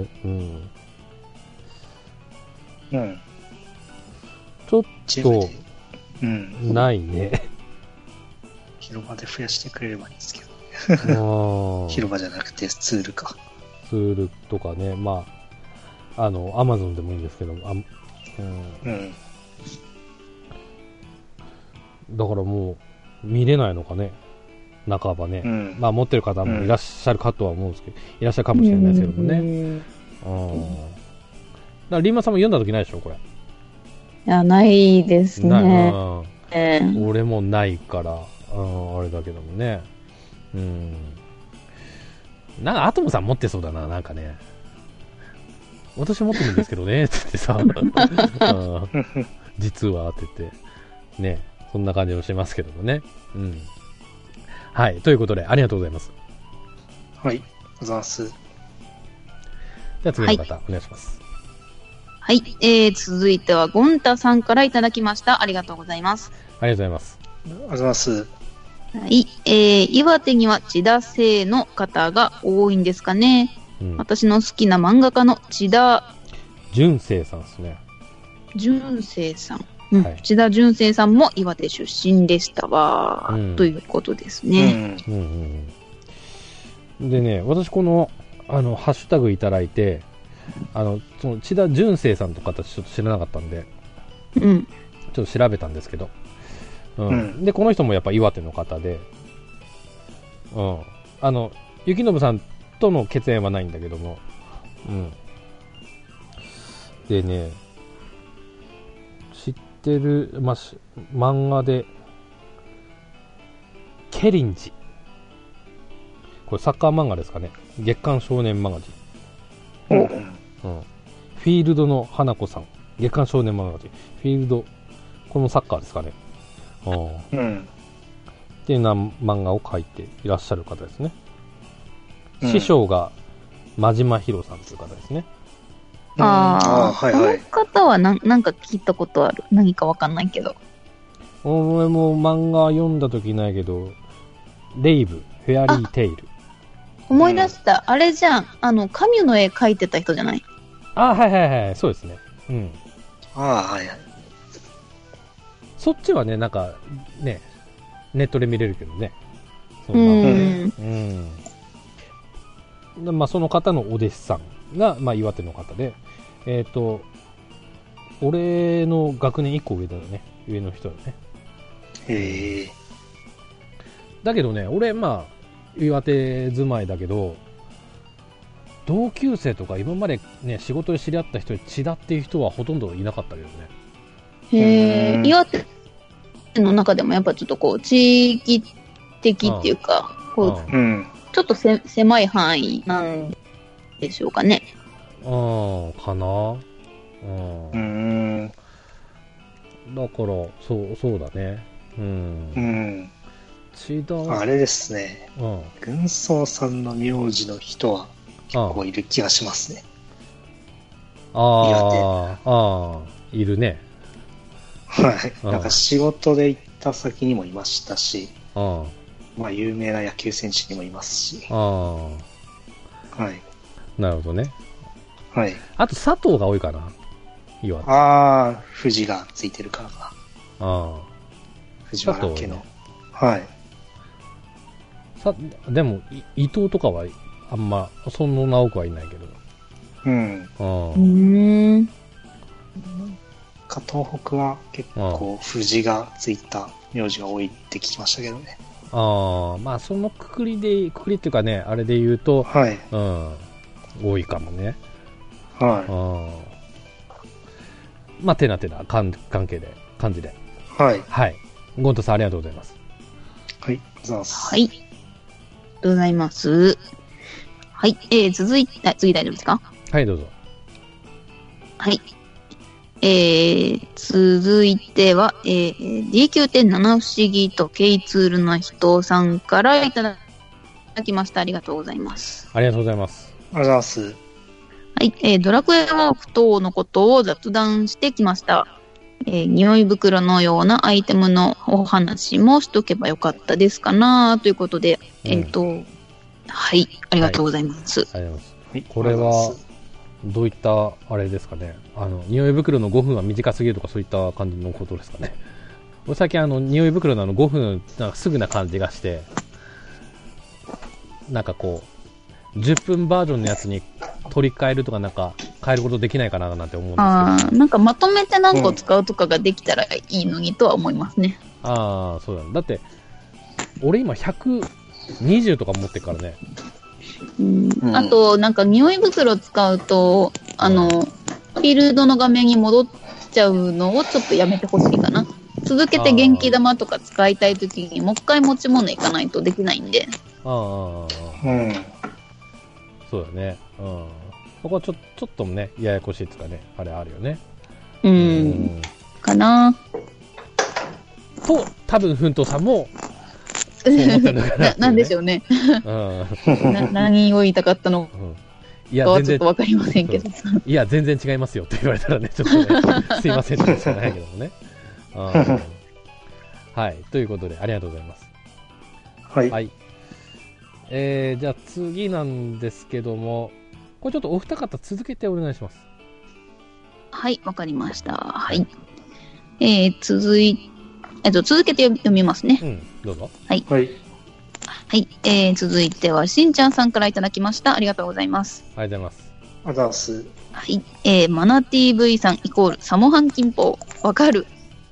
ちょっと、ないね。 広場で増やしてくれればいいんですけど。広場じゃなくてツールか。 ツールとかね、まあ、アマゾンでもいいんですけど、だからもう、見れないのかね、半ばね。まあ、持ってる方もいらっしゃるかとは思うんですけど、いらっしゃるかもしれないですけどもね。だからリンマさんも読んだ時ないでしょ、これ。 いや、ないですね。 俺もないから、あれだけどもね。なんかアトムさん持ってそうだな、なんかね。私持ってるんですけどね、つってさ。実はって言って。ね。そんな感じもしますけどもね。はい。ということで、ありがとうございます。 はい。ございます。 じゃあ次の方、お願いします。 はい。続いては、ゴンタさんからいただきました。ありがとうございます。 ありがとうございます。 ありがとうございます。 はい。岩手には千田姓の方が多いんですかね。私の好きな漫画家の千田純正さんですね。 純正さん。千田純正さんも岩手出身でしたわ、ということですね。 でね、私この、ハッシュタグいただいて、その千田純正さんとか私ちょっと知らなかったんで、ちょっと調べたんですけど、で、この人もやっぱ岩手の方で、雪信さんとの血縁はないんだけども、でね、知ってる、漫画で、ケリンジ。これサッカー漫画ですかね。月刊少年マガジン。フィールドの花子さん。月刊少年マガジン。フィールド、このサッカーですかね。っていうような漫画を描いていらっしゃる方ですね。師匠が真島博さんという方ですね。 この方はなんか聞いたことある。何かわかんないけど。 俺も漫画読んだ時ないけど、レイブ、フェアリーテイル。 思い出した。あれじゃん。カミュの絵描いてた人じゃない？ そうですね。 はいはい。 そっちはね、なんか、ね、ネットで見れるけどね。まあ、その方のお弟子さんが、まあ、岩手の方で、俺の学年1個上だよね。上の人だね。だけどね、俺、まあ、岩手住まいだけど、同級生とか今までね、仕事で知り合った人で千田っていう人はほとんどいなかったけどね。岩手の中でもやっぱちょっとこう、地域的っていうか、こう、ちょっと狭い範囲なんでしょうかね。 かな。だから、そうだね。千田。 あれですね。軍曹さんの名字の人は結構いる気がしますね。 いるね。 はい。なんか仕事で行った先にもいましたし、まあ有名な野球選手にもいますし。はい。 なるほどね。 はい。 あと佐藤が多いかな。 富士がついてるからか。藤原家の。はい。 でも伊藤とかはあんまそんな多くはいないけど。 東北は結構富士がついた名字が多いって聞きましたけどね。 まあそのくくりっていうかね、あれで言うと、多いかもね。まあ、てな関係で、感じで。はい。ゴントさんありがとうございます。 はい、ございます。 はい。ありがとうございます。はい。次大丈夫ですか？ はい、どうぞ。 はい。続いては、DQ.7 不思議とケイツールの人さんからいただきました。ありがとうございます。 ありがとうございます。 ありがとうございます。 はい。ドラクエウォーク等のことを雑談してきました。 匂い袋のようなアイテムのお話もしとけばよかったですかなということで、はい、ありがとうございます。 ありがとうございます。これは、どういった、あれですかね。匂い袋の5分は短すぎるとかそういった感じのことですかね。俺最近匂い袋の5分、なんかすぐな感じがして、なんかこう、10分バージョンのやつに取り替えるとかなんか変えることできないかななんて思うんですけど。 なんかまとめて何個使うとかができたらいいのにとは思いますね。 そうだね。だって、俺今120とか持ってるからね。 あと、なんか匂い袋使うと、フィールドの画面に戻っちゃうのをちょっとやめてほしいかな。続けて元気玉とか使いたいときにもう一回持ち物いかないとできないんで。 そうだね。そこはちょっとね、ややこしいですかね。あれあるよね。 かなと、多分、奮闘さんも、そう思ってるのかな、ね。 なんでしょうね。何を言いたかったのかはちょっとわかりませんけど。 いや、全然違いますよって言われたらね、ちょっとね、すいませんって言うしかないけどもね。はい。ということで、ありがとうございます。 はい。 じゃあ次なんですけども、これちょっとお二方続けてお願いします。 はい、わかりました。はい。続けて読みますね。 どうぞ。 はい。はい。続いては、しんちゃんさんからいただきました。ありがとうございます。 ありがとうございます。 ありがとうございます。 はい。マナ TV さんイコールサモハン金峰。わかる。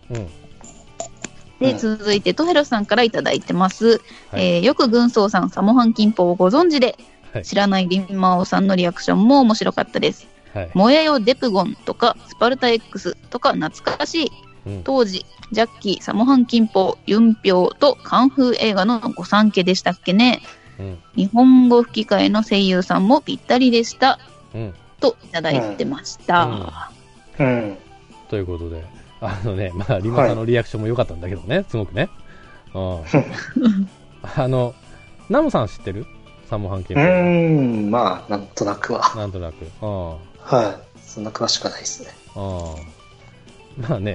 で、続いて、トヘロさんからいただいてます。よく軍曹さん、サモハン金峰をご存知で、知らないリンマオさんのリアクションも面白かったです。燃えよデプゴンとか、スパルタ X とか懐かしい。当時、ジャッキー、サモハン金峰、ユンピョウとカンフー映画の御三家でしたっけね。日本語吹き替えの声優さんもぴったりでした。といただいてました。 ということで。リマさんのリアクションも良かったんだけどね、すごくね。ナムさん知ってる？サモハン金峰。 まあ、なんとなくは。 なんとなく。 はい。そんな詳しくはないですね。 まあね、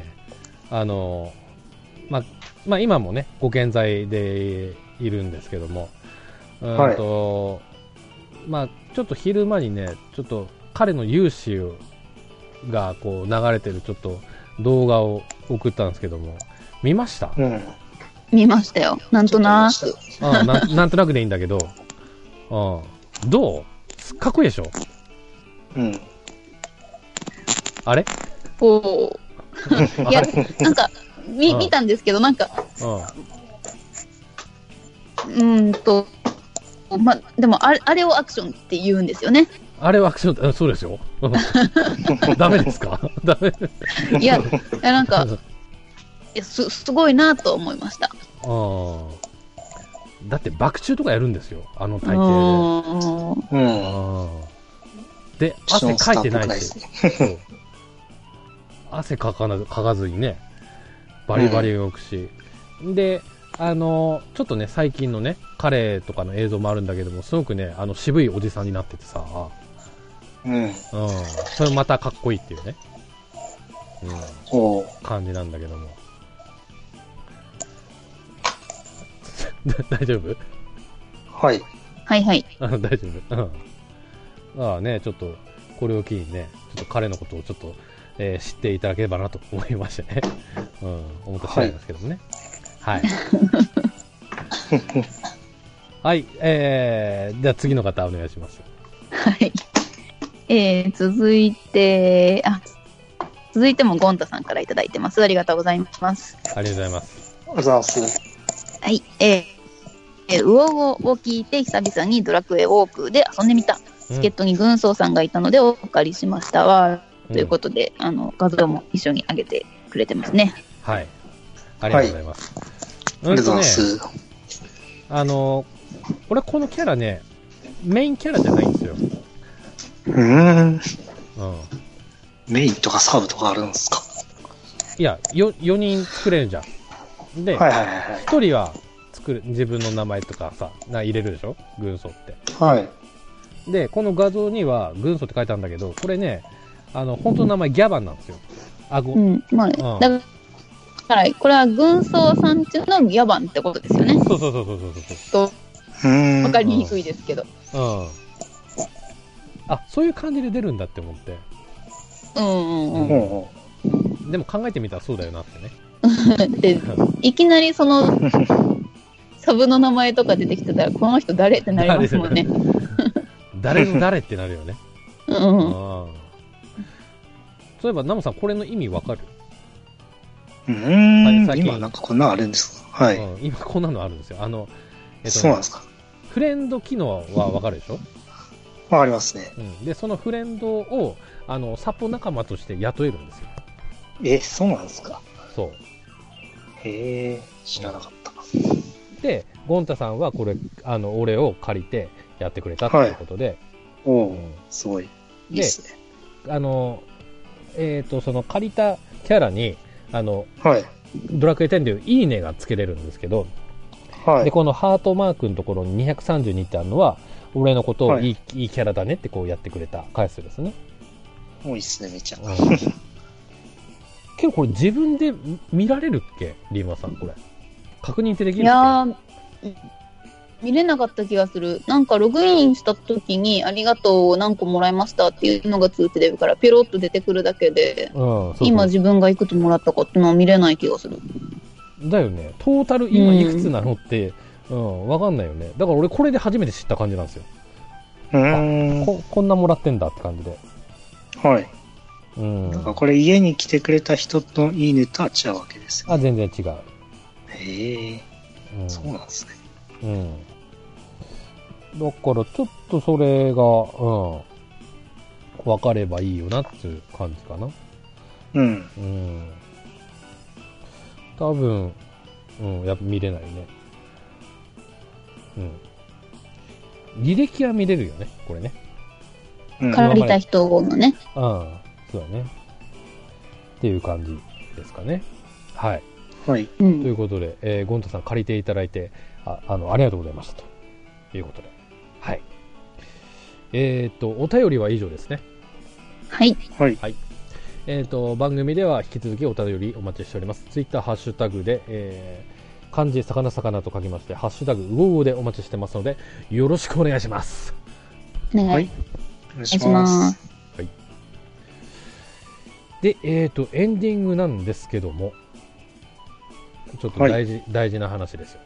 今もね、ご健在でいるんですけども、ちょっと昼間にね、ちょっと彼の勇姿がこう流れてるちょっと動画を送ったんですけども、見ました？ 見ましたよ。なんとなく。 なんとなくでいいんだけど、どう？かっこいいでしょ？あれ？ いや、なんか、見たんですけど、なんか、でもあれをアクションって言うんですよね。 あれはアクション、そうですよ。ダメですか？ダメ。 いや、なんか、すごいなと思いました。 だって爆中とかやるんですよ、あの体型で。で、汗かいてないし。汗かかずにね、バリバリ動くし。で、ちょっとね、最近のね、彼とかの映像もあるんだけども、すごくね、渋いおじさんになっててさ、それまたかっこいいっていうね、感じなんだけども。大丈夫？ はい。 はいはい。 大丈夫？ね、ちょっと、これを機にね、ちょっと彼のことをちょっと、知っていただければなと思いましてね。思った次第ですけどもね。はい。はい。じゃあ次の方お願いします。 はい。続いてもゴンタさんからいただいてます。ありがとうございます。 ありがとうございます。 ありがとうございます。 はい。ウオウオを聞いて久々にドラクエウォークで遊んでみた。チケットに軍曹さんがいたのでお借りしましたわ。ということで、画像も一緒に上げてくれてますね。 はい。ありがとうございます。 ありがとうございます。 俺このキャラね、メインキャラじゃないんですよ。 メインとかサブとかあるんですか？ いや、4人作れるじゃん。で、1人は自分の名前とかさ、入れるでしょ？軍曹って。 はい。 で、この画像には軍曹って書いてあるんだけど、これね、本当の名前ギャバンなんですよ。 まあ、だから、これは軍曹山中の野蛮ってことですよね。 そう。 わかりにくいですけど。 あ、そういう感じで出るんだって思って。でも考えてみたらそうだよなってね。 で、いきなりその、サブの名前とか出てきてたら、この人誰ってなりますもんね。 誰の誰ってなるよね。そういえば、ナモさん、これの意味わかる？ 今なんかこんなのあるんですか？はい。 今こんなのあるんですよ。 そうなんですか。 フレンド機能はわかるでしょ？ わかりますね。 で、そのフレンドを、サポ仲間として雇えるんですよ。 そうなんですか。 そう。 へえ、知らなかった。 で、ゴンタさんはこれ、俺を借りてやってくれたっていうことで。 すごい。いいですね。 その借りたキャラに、ドラクエ10でいういいねがつけれるんですけど、で、このハートマークのところに232ってあるのは、俺のことをいいキャラだねってこうやってくれた回数ですね。 多いっすね、めちゃ。 けどこれ自分で見られるっけ？リーマさん、これ。確認ってできるっけ？ いやー、見れなかった気がする。なんかログインした時にありがとう何個もらいましたっていうのが通知出るからピロッと出てくるだけで、今自分がいくつもらったかっていうのは見れない気がする。 だよね。トータル今いくつなのって、わかんないよね。だから俺これで初めて知った感じなんですよ。こんなもらってんだって感じで。 はい。なんかこれ家に来てくれた人といいねとは違うわけですよ、 ね。全然違う。 へえ、そうなんですね。だからちょっとそれが、分かればいいよなっていう感じかな。多分、やっぱ見れないね。履歴は見れるよね、これね。 借りた人のね。 そうだね。っていう感じですかね。はい。 ということで、ゴンタさん借りていただいて、ありがとうございましたということで。はい。お便りは以上ですね。 はい。 番組では引き続きお便りお待ちしております。ツイッターハッシュタグで、漢字魚魚と書きまして、ハッシュタグうごうごでお待ちしてますので、よろしくお願いします。 お願いします。 で、エンディングなんですけども、ちょっと大事な話ですよ。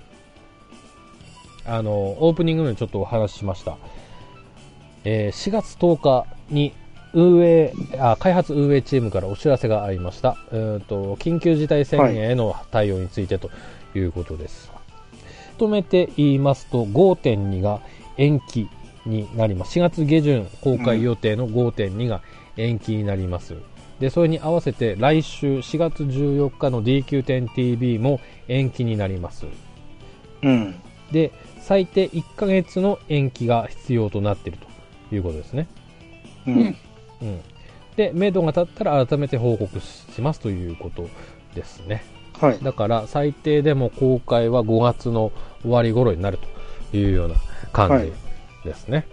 オープニングでちょっとお話ししました。4月10日に開発運営チームからお知らせがありました。緊急事態宣言への対応についてということです。まとめて言いますと、5.2 が延期になります。4月下旬公開予定の 5.2 が延期になります。で、それに合わせて来週4月14日の DQ10TV も延期になります。で、最低1ヶ月の延期が必要となっているということですね。で、目処が立ったら改めて報告しますということですね。だから最低でも公開は5月の終わり頃になるというような感じですね。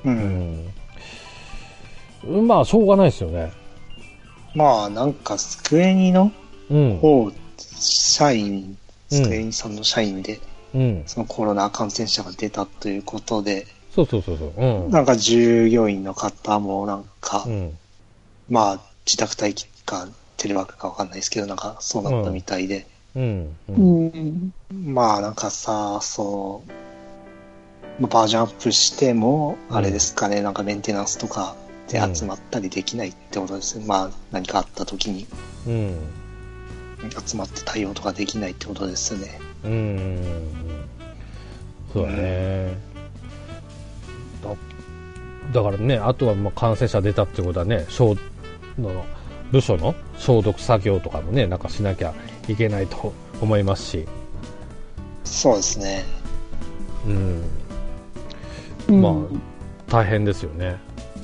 まあしょうがないですよね。 まあなんかスクエニの社員、スクエニさんの社員で、そのコロナ感染者が出たということで、なんか従業員の方もなんか、まあ自宅待機かテレワークかわかんないですけど、なんかそうなったみたいで、まあなんかさ、バージョンアップしてもあれですかね、なんかメンテナンスとかで集まったりできないってことですね。まあ何かあった時に、集まって対応とかできないってことですね。 そうだね。だからね、あとはまあ感染者出たってことはね、部署の消毒作業とかもね、なんかしなきゃいけないと思いますし。 そうですね。 まあ大変ですよね。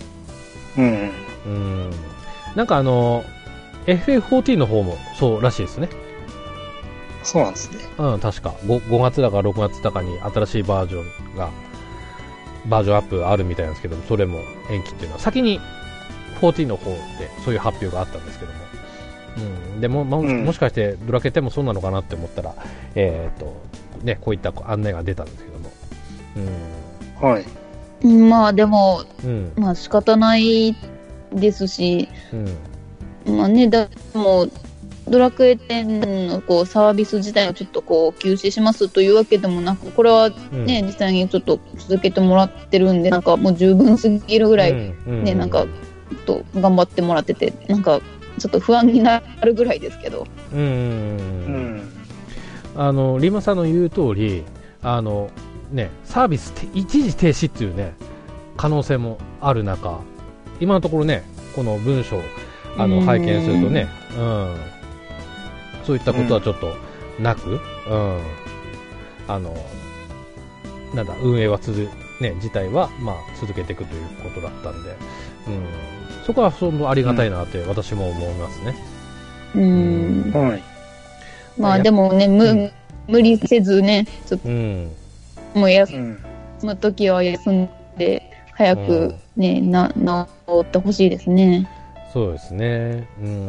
なんかFF14 の方もそうらしいですね。 そうなんですね。 確か5月だか6月だかに新しいバージョンアップあるみたいなんですけども、それも延期っていうのは先に14の方でそういう発表があったんですけどでも、もしかしてドラケテもそうなのかなって思ったら、ね、こういった案内が出たんですけども、 はい。 まあでも、まあ仕方ないですし、まあね、でも、ドラクエ10のこうサービス自体をちょっとこう休止しますというわけでもなく、これはね、実際にちょっと続けてもらってるんで、なんかもう十分すぎるぐらい、ね、なんか、と頑張ってもらってて、なんかちょっと不安になるぐらいですけど。 リマさんの言う通り、ね、サービス一時停止っていうね、可能性もある中、今のところね、この文章拝見するとね、そういったことはちょっとなく、なんだ、運営はね、自体は、まあ、続けていくということだったんで、そこはそのありがたいなって私も思いますね。 はい。 まあでもね、無理せずね、ちょっと、もう休むときは休んで、早くね、治ってほしいですね。 そうですね。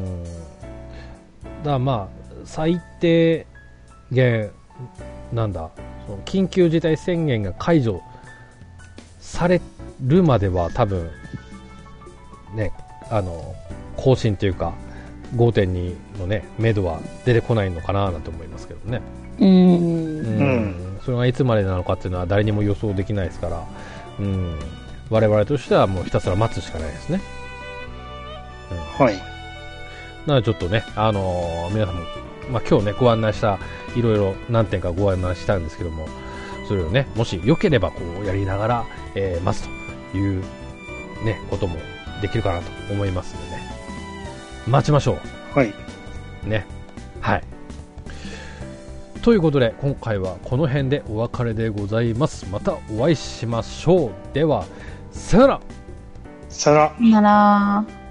だからまあ、最低限、なんだ、その緊急事態宣言が解除されるまでは多分、ね、更新というか、5.2 のね、目処は出てこないのかななんて思いますけどね。それがいつまでなのかっていうのは誰にも予想できないですから、我々としてはもうひたすら待つしかないですね。 はい。 なのでちょっとね、皆さんも、まあ、今日ね、ご案内した、いろいろ何点かご案内したんですけども、それをね、もし良ければこうやりながら、待つというね、こともできるかなと思いますのでね。待ちましょう。 はい。 ね。はい。ということで、今回はこの辺でお別れでございます。またお会いしましょう。では、さよなら。 さよなら。 なら。